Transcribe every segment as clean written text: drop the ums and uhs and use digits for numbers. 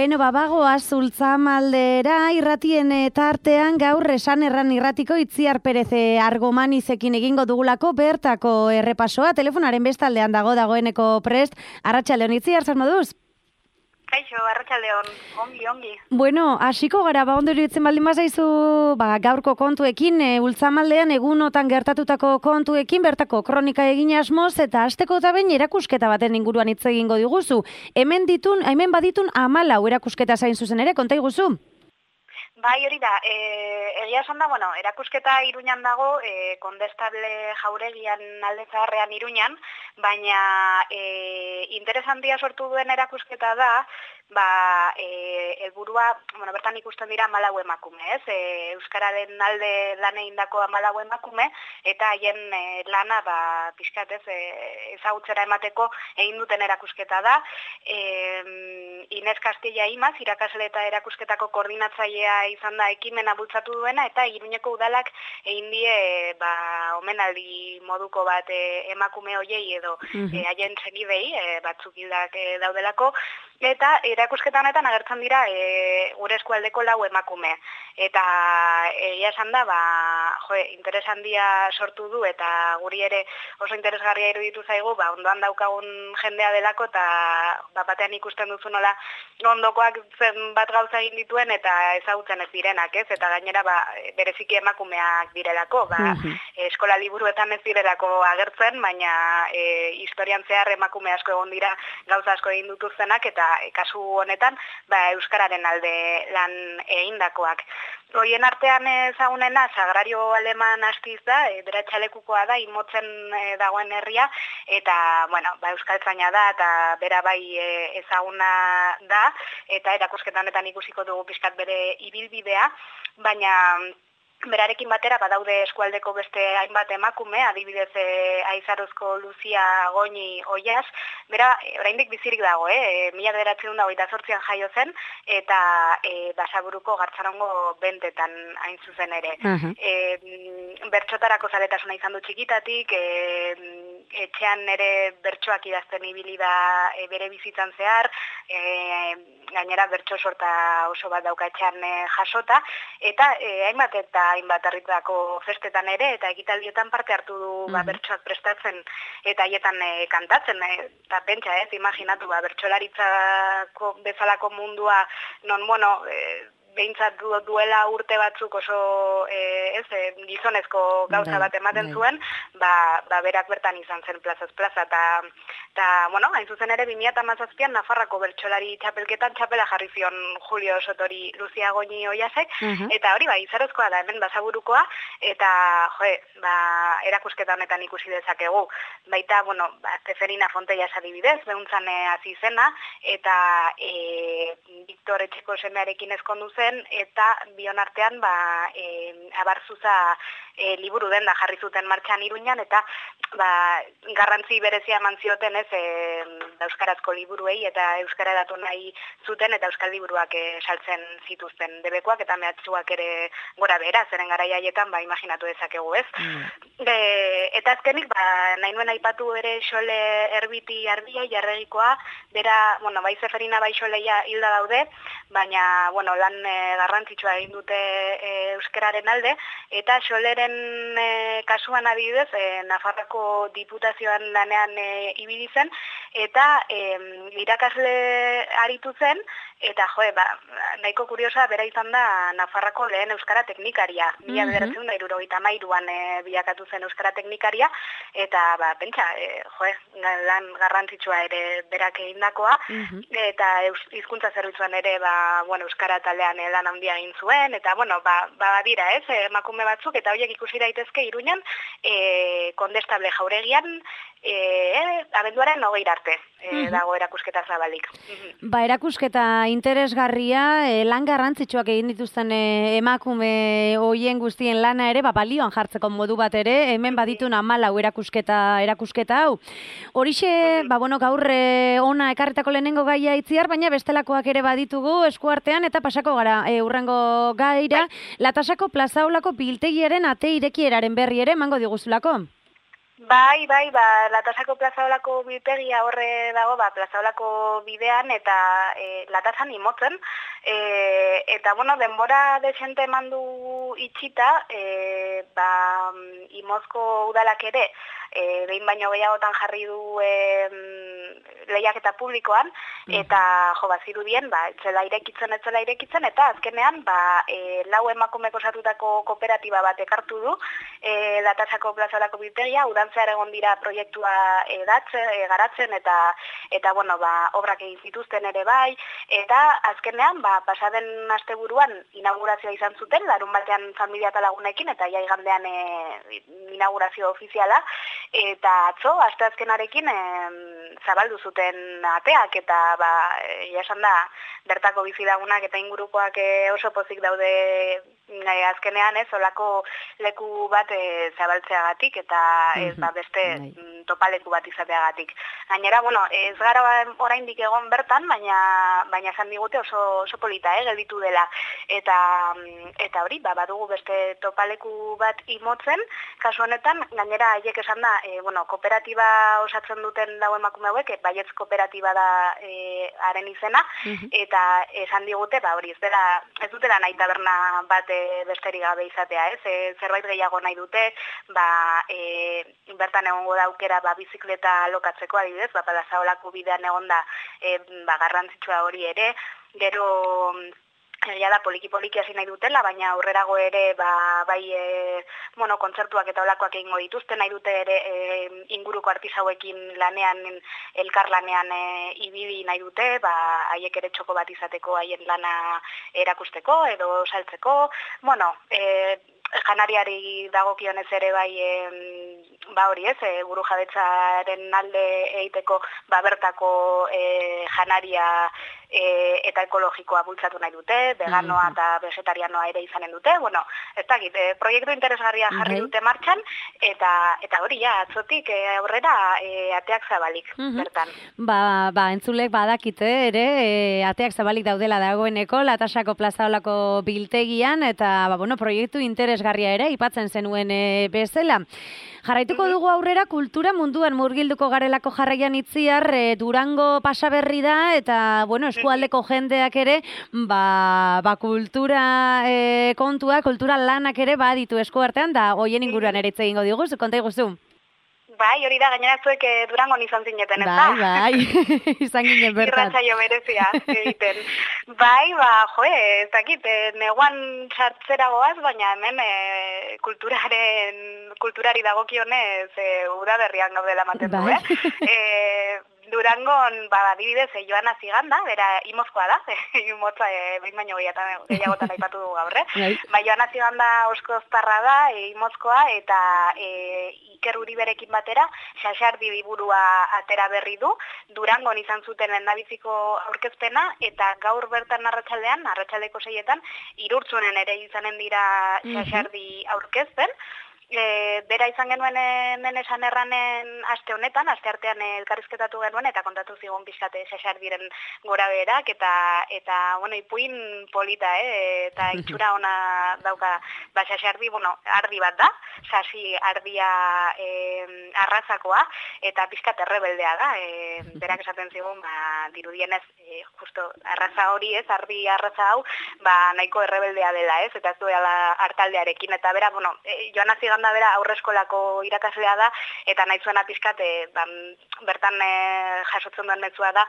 Beno, babagoa Zultzamaldera irratien tartean gaur esan erran irratiko Itziar Perez Argomanizekin egingo dugulako bertako errepasoa. Telefonaren bestaldean dagoeneko prest. Arratsaldeon, Itziar, zer moduz? Kaixo, arratsaldeon, ongi. Bueno, hasiko gara, ondo iruditzen baldin bazaizu, gaurko kontuekin, Ultzamaldean egunotan gertatutako kontuekin, bertako kronika egin asmoz, eta hasteko eta behin erakusketa baten inguruan hitz egingo diguzu. Hemen baditun 14 erakusketa zain zuzen ere, konta iguzu? Bai, hori da, egia esan da, erakusketa Iruñan dago, Kondestable jauregian alde zaharrean Iruñan, baina interesantia sortu duen erakusketa da, helburua, bertan ikusten dira 14 emakume, ez? Euskararen alde lan egindako 14 emakume, eta haien lana, pixkat, ezagutzera emateko egin duten erakusketa da. Inez Castilla Imaz, irakasle eta erakusketako koordinatzailea izan da ekimena bultzatu duena, eta Iruñeko udalak egin die omenaldi moduko bat emakume hoiei edo haien segidei, batzuk hildak daudelako, eta erakusketa honetan agertzen dira gure eskualdeko 4 emakume. Eta egia esan da, interes handia sortu du, eta guri ere oso interesgarria iruditu zaigu, ondoan daukagun jendea delako, eta batean ikusten duzu nola ondokoak zenbat gauza egin dituen, eta ezagutzen ez direnak, ez? Eta gainera bereziki emakumeak direlako, eskola liburuetan ez direlako agertzen, baina historian zehar emakume asko egon dira gauza asko egin dituztenak, eta kasu honetan euskararen alde lan egindakoak. Horien artean ezagunena Sagrario Aleman Astiz da, bera txalekukoa da, Imotzen dagoen herria, eta euskaltzaina da, eta bera bai ezaguna da, eta erakusketa honetan ikusiko dugu pixkat bere ibilbidea, baina berarekin batera badaude eskualdeko beste hainbat emakume, adibidez Aizarozko Luzia Goñi Oiaz, bera oraindik bizirik dago, 1928an jaio zen, eta Basaburuko Gartzarongo bentetan hain zuzen ere. Bertsotarako zaletasuna izan du txikitatik, etxean ere bertsoak idazten ibili da bere bizitzan zehar, gainera bertso sorta oso bat dauka etxean jasota, eta hainbat herritako festetan ere, eta ekitaldietan parte hartu du bertsoak prestatzen eta haietan kantatzen, eta pentsa imaginatu, bertsolaritzako bezalako mundua, non, behintzat duela urte batzuk oso gizonezko gauza bat ematen zuen, berak bertan izan zen plazaz plaza, eta hain zuzen ere 2017an Nafarrako bertsolari txapelketan txapela jarri zion Julio Sotori Luzia Goñi Oiazek, eta hori Izarozkoa da hemen Basaburukoa, eta erakusketa honetan ikusi dezakegu. Baita, Zeferina Fonteias adibidez, behuntzan hasi zena, eta Victor Etxeko semearekin ezkondu zen, eta bion artean Abarzuza liburu denda jarri zuten martxan Iruñan, eta garrantzi berezia eman zioten euskarazko liburuei, eta euskara datu nahi zuten, eta euskal liburuak saltzen zituzten debekoak, eta mehatxuak ere gora behera, zeren garaia haietan, imaginatu dezakegu, ez? Eta azkenik, nahi nuen aipatu ere Xole Erbiti Arbia, jarregikoa, bera, bai Zeferina bai Xoleia hilda daude, baina, lan garrantzitsua egin dute euskararen alde, eta Xoleren kasuan adibidez, Nafarroko diputazioan lanean ibili zen, eta irakasle aritu zen, eta nahiko kuriosa bera izan da Nafarrako lehen euskara teknikaria, 1973an bilakatu zen euskara teknikaria, eta pentsa, lan garrantzitsua ere berak egindakoa, eta hizkuntza zerbitzuan ere euskara taldean lan handia egin zuen, eta badira, emakume batzuk, eta horiek ikusi daitezke Iruñan, Kondestable jauregian, abenduaren 20 arte dago erakusketa zabalik. Erakusketa interesgarria, lan garrantzitsuak egin dituzten emakume hoien guztien lana ere, balioan jartzeko modu bat ere, hemen baditun 14 erakusketa hau. Horixe, gaur ona ekarritako lehenengo gaia Itziar, baina bestelakoak ere baditugu eskuartean, eta pasako gara urrengo gaira, Latasako plazaolako biltegiaren ate irekieraren berri ere emango diguzulako. Bai, Latasako plazaolako biltegia horre dago, plazaolako bidean eta Latasan imotzen. Eta, denbora desente eman du itxita, Imozko udalak ere, behin baino gehiagotan jarri du lehiaketa publikoan, eta zirudien, etzela irekitzen, eta azkenean, lau emakumeko osatutako kooperatiba bat ekartu du, Latasako plazaolako biltegia, zehar egon dira proiektua garatzen eta obrak egin zituzten ere bai, eta azkenean pasaden asteburuan inaugurazioa izan zuten, larun batean familia eta lagunekin, eta igandean inaugurazio ofiziala, eta atzo, asteazkenarekin zabaldu zuten ateak, eta esan da, bertako bizilagunak eta ingurukoak oso pozik daude azkenean olako leku bat zabaltzeagatik, eta beste topaleku bat izateagatik. Gainera, ez gara oraindik egon bertan, baina esan digute oso polita, gelditu dela. Eta hori, badugu beste topaleku bat imotzen, kasu honetan, gainera haiek esan da, kooperatiba osatzen duten dago emakume hauek, baietz kooperatiba da haren izena, eta esan digute, hori ez dutela nahi taberna bat besterik gabe izatea, zerbait gehiago nahi dute, bertan egongo da aukera bizikleta lokatzeko adibidez, plazaolako bidean egon da garrantzitsua hori ere, gero egia da poliki-poliki hasi nahi dutela, baina aurrerago ere kontzertuak eta olakoak egingo dituzte, nahi dute ere inguruko artisauekin lanean, elkarlanean ibili nahi dute, haiek ere txoko bat izateko haien lana erakusteko edo saltzeko, janariari dagokionez ere hori buru jabetzaren alde egiteko bertako janaria eta ekologikoa bultzatu nahi dute, veganoa eta vegetarianoa ere izanen dute, ez dakit, proiektu interesgarria jarri dute martxan, eta hori atzotik aurrera ateak zabalik, bertan. Entzulek badakite ere, ateak zabalik daudela dagoeneko, Latasako plazaolako biltegian, eta proiektu interesgarria ere, ipatzen zenuen bezala. Jarraituko dugu aurrera kultura munduan murgilduko garelako jarraian itziar, Durango pasaberri da, eta, eskualdeko jendeak ere, kultura kontua, kultura lanak ere baditu eskuartean, da hoien inguruan ere hitz egingo diguz, konta iguzu. Bai, hori da, gainera zuek Durangon izan zineten, ez da? Bai, izan ginen bertan. Irratsaio berezia egiten. Ez dakit, neguan sartzera goaz, baina hemen kulturari dagokionez udaberrian gaudela ematen du, Durangon, adibidez, Joana Ziganda, bera Imozkoa da, Imotza behin baino gehiagotan aipatu dugu gaur, Joana Ziganda oskoztarra da, Imozkoa, eta Iker Uriberekin batera, Xaxardi liburua atera berri du, Durangon izan zuten lehendabiziko aurkezpena, eta gaur bertan arratsaldeko 6etan, Irurtzunen ere izanen dira Xaxardi aurkezpen, bera izan genuen hemen esan erranen aste honetan, aste artean elkarrizketatu genuen, eta kontatu zigun pixkate Xaxardiren gora berak, eta ipuin polita, eta itxura ona dauka, Xaxardi, ardi bat da, sasi ardia arrazakoa, eta pixkat errebeldea da, berak esaten zigun, dirudienez, justo arraza hori ardi arraza hau, nahiko errebeldea dela, eta ez duela hartaldearekin, eta bera, Joana Ziganda bera aurreskolako irakaslea da, eta nahi zuena pixkat, bertan jasotzen duen mezua da,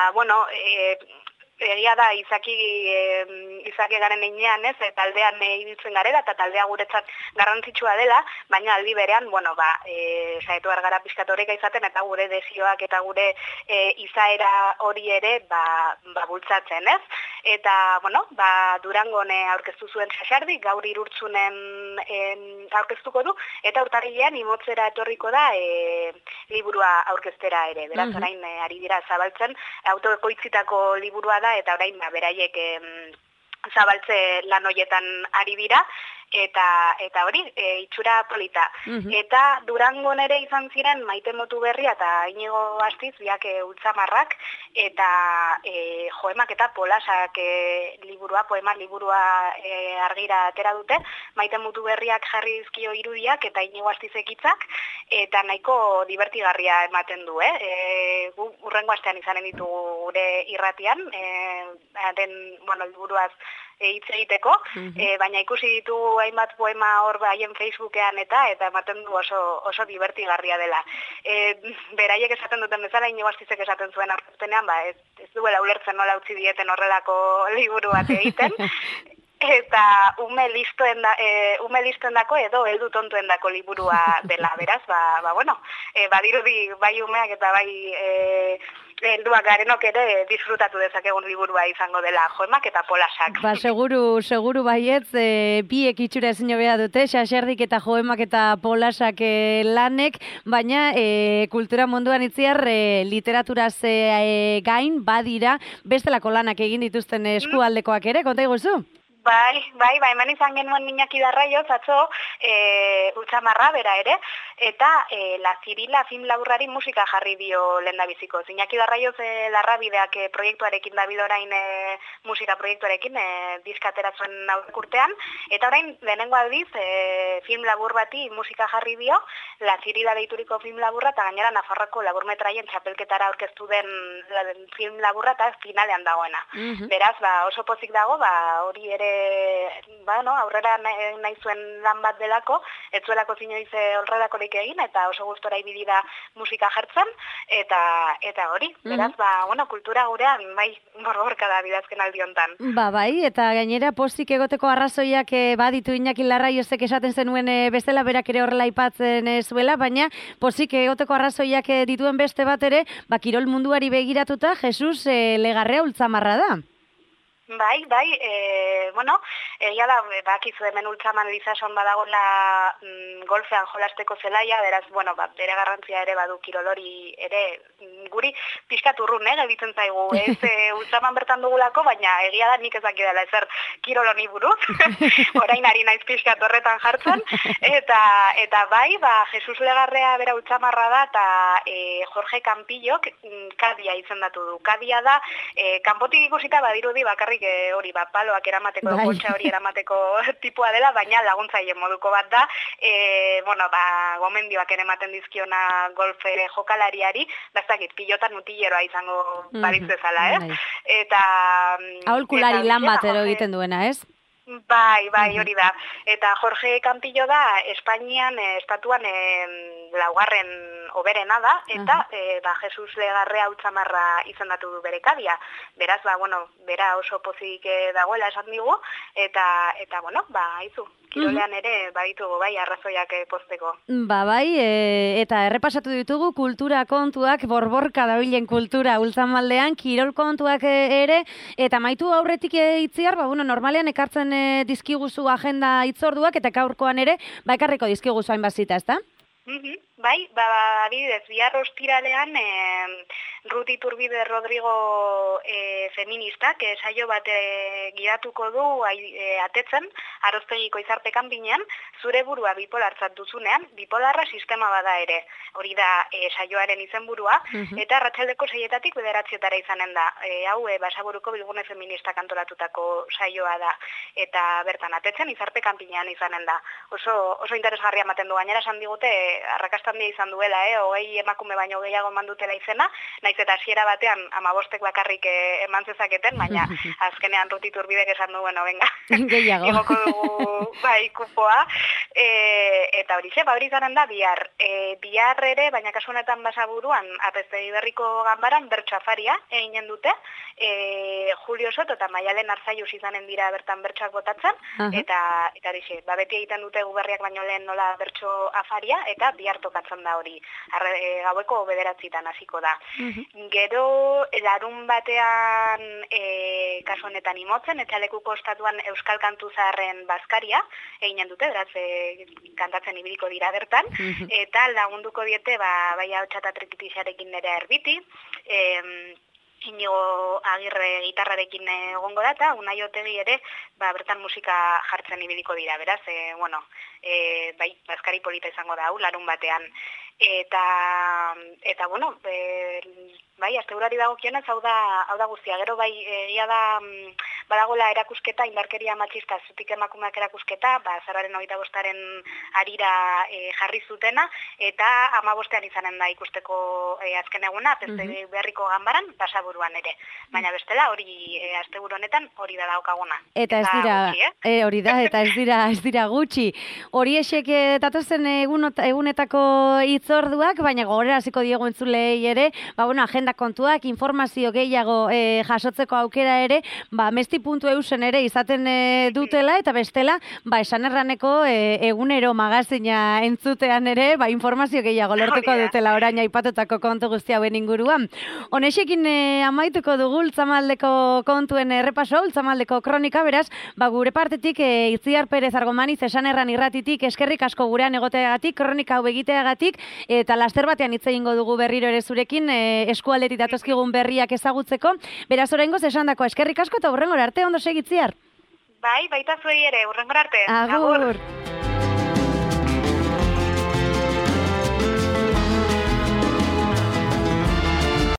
egia da, izaki garen einean, taldean ibiltzen garela, eta taldea guretzat garrantzitsua dela, baina aldi berean, saietu gara pixkat horreka izaten, eta gure desioak eta gure izaera hori ere bultzatzen, ez? Eta, Durangon aurkeztu zuen Xaxardi, gaur Irurtzunen aurkeztuko du, eta urtarrilean Imotzera etorriko da liburua aurkeztera ere. Beraz, orain ari dira zabaltzen, autoekoitzitako liburua da, eta orain beraiek zabaltze lan hoietan ari dira, eta hori, itxura polita. Eta Durangon ere izan ziren Maite Motuberria eta Inigo Astiz, biak ultzamarrak, eta joemak eta polasak poema liburua argira atera dute, Maite Motuberriak jarri dizkio irudiak eta Inigo Astizek hitzak, eta nahiko divertigarria ematen du, gu urrengo astean izanen ditugu gure irratian, liburuaz hitz egiteko, baina ikusi ditugu hainbat poema hor haien Facebookean eta ematen du oso divertigarria dela. Beraiek esaten duten bezala, Inigo Astizek esaten zuen aurkezpenean, ez duela ulertzen nola utzi dieten horrelako liburu bat egiten, eta ume listoendako edo heldu tontuendako liburua dela, beraz, badirudi bai umeak eta bai helduak garenok ere disfrutatu dezakegun liburua izango dela, Joemak eta Polasak. Seguru baietz, biek itxura ezin hobea dute, Xaxerdik eta Joemak eta Polasak lanek, baina kultura munduan itziar literaturaz gain badira bestelako lanak egin dituzten eskualdekoak ere, konta iguzu? Bai, hemen izan genuen Iñaki Darraioz, atzo, Ultzamarra bera ere, eta La Cirila film laburrari musika jarri dio lehendabiziko. Iñaki Darraioz Larrabideak proiektuarekin dabil orain musika proiektuarekin diskatera zuen aurrekurtean, eta orain lehenengo aldiz film labur bati musika jarri dio, La Cirila deituriko film laburra, eta gainera Nafarroko laburmetraien txapelketara aurkeztu den film laburra eta finalean dagoena. Beraz, oso pozik dago, hori ere aurrera nahi zuen lan bat delako, ez zuelako zinioiz horrelakorik egin, eta oso gustora ibili da musika jartzen, eta hori, beraz, kultura gurean, borborka da bidazken aldi hontan. Bai, eta gainera postik egoteko arrazoiak baditu Iñaki Larraiozek esaten zenuen bestela berak ere horrela aipatzen zuela, baina postik egoteko arrazoiak dituen beste bat ere, kirol munduari begiratuta, Jesus Legarrea Ultzamarra da. Bai, egia da, bakizu hemen Ultzaman Lizason badagoela golfean jolasteko zelaia, beraz, bere garrantzia ere badu kirolori ere guri pixkat urrun, gelditzen zaigu, ez Ultzaman bertan dugulako, baina egia da nik ezakidala ezer kiroloni buruz, orain ari naiz pixkat horretan jartzen, eta bai, Jesus Legarrea bera Ultzamarra da, eta Jorge Campillok Kadia izendatu du. Kadia da, kanpotik ikusita badirudi bakarrik hori paloak eramateko, poltsa hori eramateko tipua dela, baina laguntzaile moduko bat da, gomendioak ere ematen dizkiona golfe jokalariari, bazakit, pilotan utileroa izango balitz bezala, Eta aholkulari lan bat ero egiten duena, ez? Bai, hori da. Eta Jorge Campillo da, Espainian, estatuan laugarren oberena da, eta Jesus Legarrea Ultzamarra izendatu du bere Kadia. Beraz, bera oso pozik dagoela esan digu, eta haizu, kirolean ere baditugu bai arrazoiak pozteko. Eta errepasatu ditugu kultura kontuak, borborka dabilen kultura Ultzamaldean, kirol kontuak ere, eta maitu aurretik itziar, normalean ekartzen dizkiguzu agenda itzorduak, eta gaurkoan ere, ekarriko dizkiguzu hainbazita, ezta? Bai, adibidez, bihar ostiralean Ruth Iturbide Rodrigo feministak saio bat gidatuko du atetzen, Aroztegiko izarte kanpinean, zure burua bipolartzat duzunean, bipolarra sistema bada ere. Hori da saioaren izenburua, eta arratsaldeko 6etatik 9etara izanen da. Hau Basaburuko Bilgune Feministak antolatutako saioa da, eta bertan atetzen izarte kanpinean izanen da. Oso interesgarria ematen du, gainera esan digute, arrakasta handia izan duela, 20 emakume baino gehiago eman dutela izena, naiz eta hasiera batean 15 bakarrik eman zezaketen, baina azkenean Ruth Iturbidek esan du, venga, igoko dugu kupoa, eta hori izanen da bihar. Bihar ere, baina kasu honetan Basaburuan, Apeztegi Berriko ganbaran bertso afaria eginen dute, Julio Soto eta Maialen Arzaius izanen dira bertan bertsoak botatzen, eta horixe, beti egiten dute Guberriak baino lehen nola bertso afaria, eta bihar tokatzen da hori, gaueko 9etan hasiko da. Gero, larun batean, kasu honetan Imotzen, etxalekuko ostatuan Euskal Kantu Zaharren bazkaria, eginen dute, beraz, kantatzen ibiliko dira bertan, eta lagunduko diete, bai ahotsa eta trikitixarekin nere erbiti, Inigo Agirre gitarrarekin egongo da, eta Unai Otegi ere bertan musika jartzen ibiliko dira, beraz, bai, bazkari polita izango da, larun batean. eta bueno, bai, asteburari dagokionez hau da guztia. Gero bai, egia da badagola erakusketa, indarkeria matxista zutik emakumeak erakusketa, azaroaren 25-aren harira jarri zutena, eta 15ean izanen da ikusteko azken eguna, berriko ganbaran, Basaburuan ere. Baina bestela, hori asteburu honetan hori da daukaguna. Eta ez dira, gutxi, hori da, eta ez dira gutxi. Hori esek datozen egunetako hitzorduak, baina gogorera hasiko diegu entzulei ere, agenda kontuak, informazio gehiago jasotzeko aukera ere, mesti.eusen ere izaten dutela, eta bestela, esan erraneko egunero magazina entzutean ere, informazio gehiago lortuko dutela orain aipatutako kontu guzti hauen inguruan. Honexekin amaituko dugu Ultzamaldeko kontuen errepaso, Ultzamaldeko kronika, beraz, gure partetik Itziar Perez Argomaniz esan erran irratitik, eskerrik asko gurean egoteagatik, kronika hau egiteagatik, eta laster batean hitz egingo dugu berriro ere zurekin, eskualdetik datozkigun berriak ezagutzeko. Beraz, oraingoz esandako eskerrik asko eta hurrengora arte, ondo segitziar. Bai, baita zuei ere, hurrengora arte. Agur.